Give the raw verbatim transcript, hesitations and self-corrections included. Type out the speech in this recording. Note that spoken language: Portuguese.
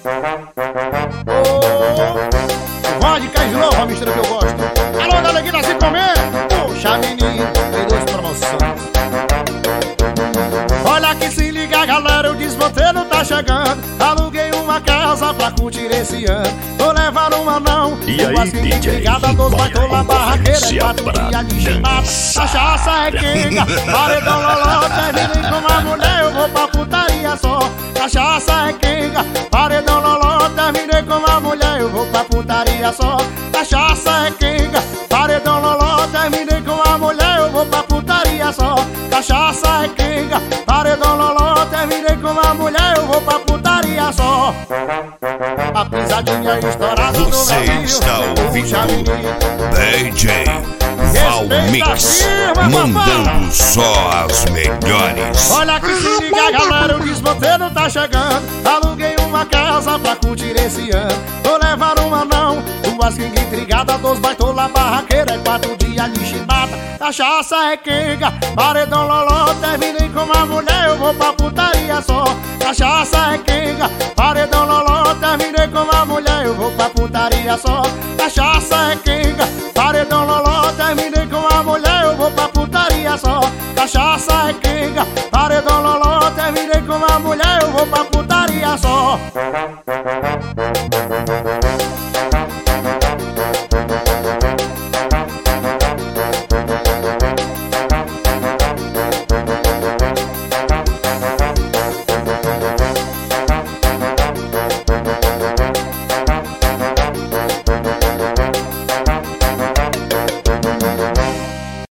Oh, vodka de novo, a mistura que eu gosto. Alô, galera que tá se comendo. Poxa, menino, tem duas promoções. Olha que se liga, galera, o desmonteiro tá chegando. Aluguei uma casa pra curtir esse ano. Tô levando um anão. E aí, D J? Ligada dos baitola, barraqueira, é quatro dia de chimada. Cachaça é quenga, paredão loló. Terminei com uma mulher, eu vou pra putaria só. Cachaça é quenga, paredão loló. Terminei com uma mulher, eu vou pra putaria só. Cachaça é quenga, paredão loló. Terminei com uma mulher, eu vou pra putaria só. Cachaça é quenga, paredão loló. Terminei com uma mulher, eu vou pra putaria só. A pisadinha estourada do Você navio, está ouvindo D J Valmix, mandando só as melhores. Olha que se liga, galera, o desmonteiro tá chegando. Aluguei uma casa pra curtir esse ano. Tô levando um anão, duas quenga intrigada, dois baitola, barraqueira, é quatro dias de chibata. Cachaça é quenga, paredão loló. Terminei com uma mulher, eu vou pra putaria só. Cachaça é quenga, paredão loló. Terminei com uma mulher, eu vou pra putaria só. Cachaça é quenga, paredão loló. Terminei com uma mulher, eu vou pra putaria só. Cachaça é quenga, paredão loló. Terminei com uma mulher, eu vou pra putaria só.